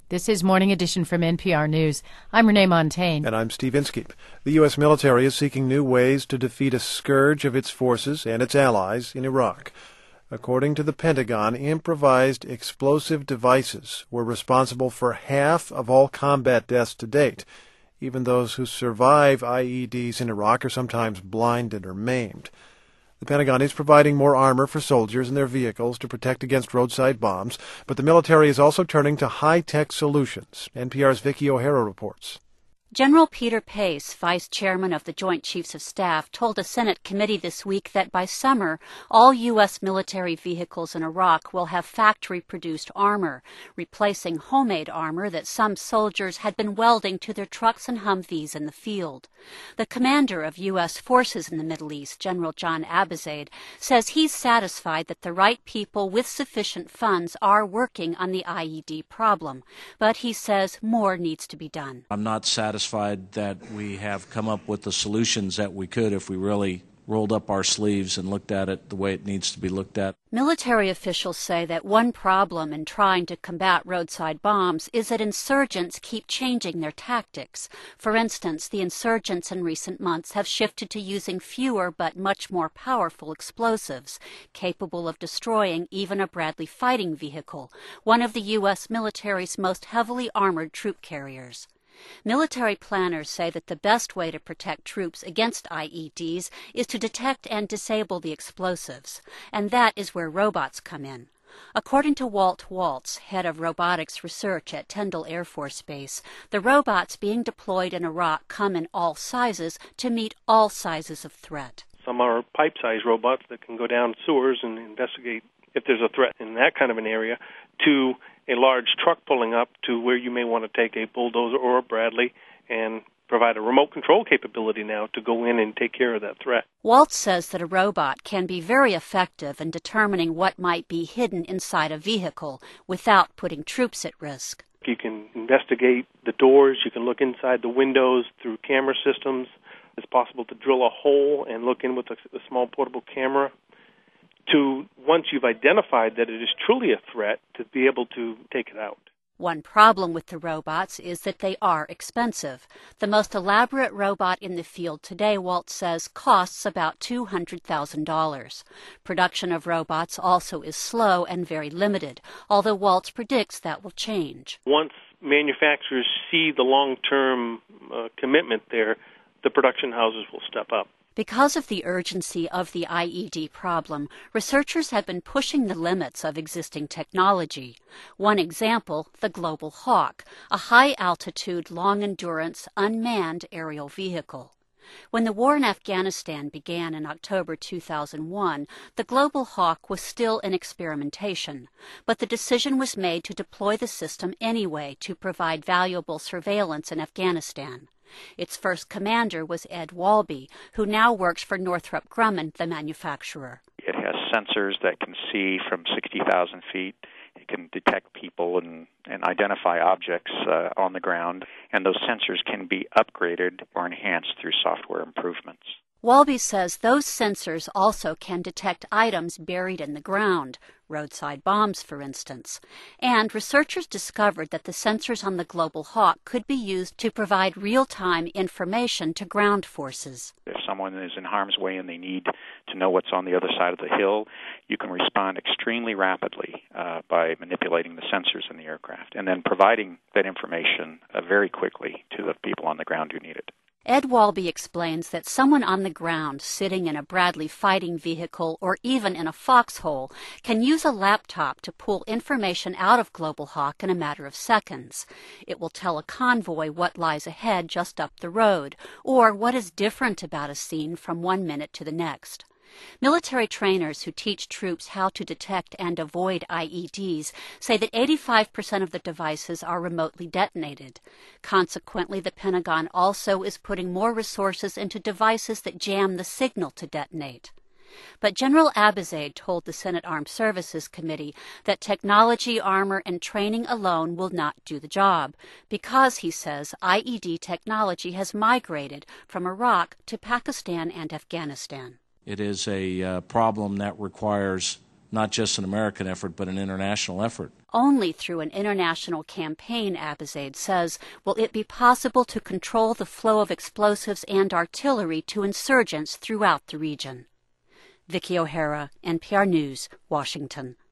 This is Morning Edition from NPR News. I'm Renee Montaigne. And I'm Steve Inskeep. The U.S. military is seeking new ways to defeat a scourge of its forces and its allies in Iraq. According to the Pentagon, improvised explosive devices were responsible for half of all combat deaths to date. Even those who survive IEDs in Iraq are sometimes blinded or maimed. The Pentagon is providing more armor for soldiers and their vehicles to protect against roadside bombs, but the military is also turning to high-tech solutions. NPR's Vicki O'Hara reports. General Peter Pace, vice chairman of the Joint Chiefs of Staff, told a Senate committee this week that by summer, all U.S. military vehicles in Iraq will have factory-produced armor, replacing homemade armor that some soldiers had been welding to their trucks and Humvees in the field. The commander of U.S. forces in the Middle East, General John Abizaid, says he's satisfied that the right people with sufficient funds are working on the IED problem, but he says more needs to be done. I'm not satisfied that we have come up with the solutions that we could if we really rolled up our sleeves and looked at it the way it needs to be looked at. Military officials say that one problem in trying to combat roadside bombs is that insurgents keep changing their tactics. For instance, the insurgents in recent months have shifted to using fewer but much more powerful explosives, capable of destroying even a Bradley fighting vehicle, one of the U.S. military's most heavily armored troop carriers. Military planners say that the best way to protect troops against IEDs is to detect and disable the explosives, and that is where robots come in. According to Walt Waltz, head of robotics research at Tyndall Air Force Base, the robots being deployed in Iraq come in all sizes to meet all sizes of threat. Some are pipe-sized robots that can go down sewers and investigate if there's a threat in that kind of an area, to a large truck pulling up to where you may want to take a bulldozer or a Bradley and provide a remote control capability now to go in and take care of that threat. Waltz says that a robot can be very effective in determining what might be hidden inside a vehicle without putting troops at risk. You can investigate the doors, you can look inside the windows through camera systems. It's possible to drill a hole and look in with a small portable camera. To, once you've identified that it is truly a threat, to be able to take it out. One problem with the robots is that they are expensive. The most elaborate robot in the field today, Waltz says, costs about $200,000. Production of robots also is slow and very limited, although Waltz predicts that will change. Once manufacturers see the long-term commitment there, the production houses will step up. Because of the urgency of the IED problem, researchers have been pushing the limits of existing technology. One example, the Global Hawk, a high-altitude, long-endurance, unmanned aerial vehicle. When the war in Afghanistan began in October 2001, the Global Hawk was still in experimentation, but the decision was made to deploy the system anyway to provide valuable surveillance in Afghanistan. Its first commander was Ed Walby, who now works for Northrop Grumman, the manufacturer. It has sensors that can see from 60,000 feet. It can detect people and identify objects on the ground, and those sensors can be upgraded or enhanced through software improvements. Walby says those sensors also can detect items buried in the ground, roadside bombs, for instance. And researchers discovered that the sensors on the Global Hawk could be used to provide real-time information to ground forces. If someone is in harm's way and they need to know what's on the other side of the hill, you can respond extremely rapidly by manipulating the sensors in the aircraft and then providing that information very quickly to the people on the ground who need it. Ed Walby explains that someone on the ground sitting in a Bradley fighting vehicle or even in a foxhole can use a laptop to pull information out of Global Hawk in a matter of seconds. It will tell a convoy what lies ahead just up the road, or what is different about a scene from 1 minute to the next. Military trainers who teach troops how to detect and avoid IEDs say that 85% of the devices are remotely detonated. Consequently, the Pentagon also is putting more resources into devices that jam the signal to detonate. But General Abizaid told the Senate Armed Services Committee that technology, armor, and training alone will not do the job because, he says, IED technology has migrated from Iraq to Pakistan and Afghanistan. It is a problem that requires not just an American effort, but an international effort. Only through an international campaign, Abizaid says, will it be possible to control the flow of explosives and artillery to insurgents throughout the region. Vicki O'Hara, NPR News, Washington.